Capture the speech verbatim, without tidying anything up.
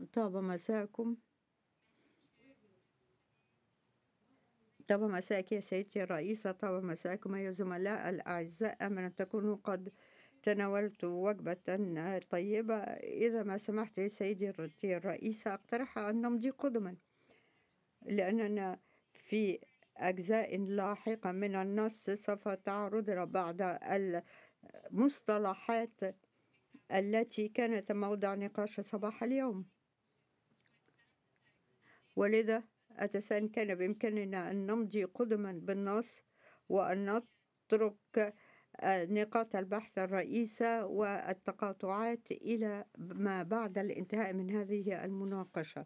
طاب مساءكم. طاب مساءك يا سيدتي الرئيسة، طاب مساءكم أيها الزملاء الأعزاء. أمل أن تكونوا قد تناولتوا وجبة طيبة. إذا ما سمحت يا سيدي الرئيسة، أقترح أن نمضي قدما، لأننا في أجزاء لاحقة من النص سوف تعرضنا بعض المصطلحات التي كانت موضع نقاش صباح اليوم، ولذا أتساءل كان بإمكاننا أن نمضي قدما بالنص وأن نترك نقاط البحث الرئيسة والتقاطعات إلى ما بعد الانتهاء من هذه المناقشة.